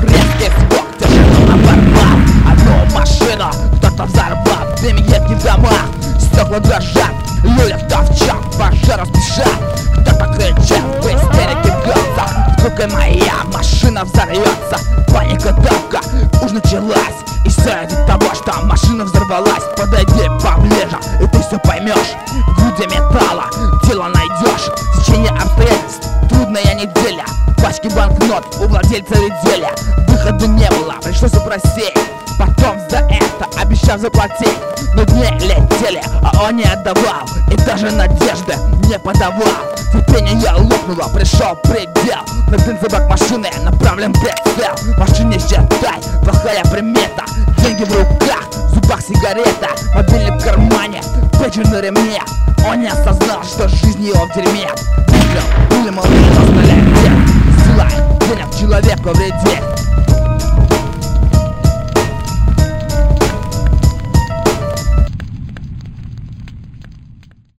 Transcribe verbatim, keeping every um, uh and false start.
резкий звук, тишину оборвал. Одну машину кто-то взорвал, дым едет в домах, стекла дрожат, люди товчат, пожар разбежал. Кто-то кричит в истерике глаза, звукой моя машина взорвется. Паника, давка уж началась, и все из-за того, что машина взорвалась. Подойди поближе, и ты все поймешь. В груди металла тело найдешь. Течение обстоятельств, трудная неделя, пачки банкнот у владельца ределя. Выхода не было, пришлось упросить. Потом за это обещал заплатить. Но дни летели, а он не отдавал, и даже надежды не подавал. Терпение лопнуло, пришел предел. На бензобак машины направлен прицел. В машине считай, плохая примета. Деньги в руках, в зубах сигарета, мобильник в кармане, пейджер на ремне. Он не осознал, что жизнь его в дерьме. Выстрел, пуля молния, стреляет в день. Сила денег человеку вредит.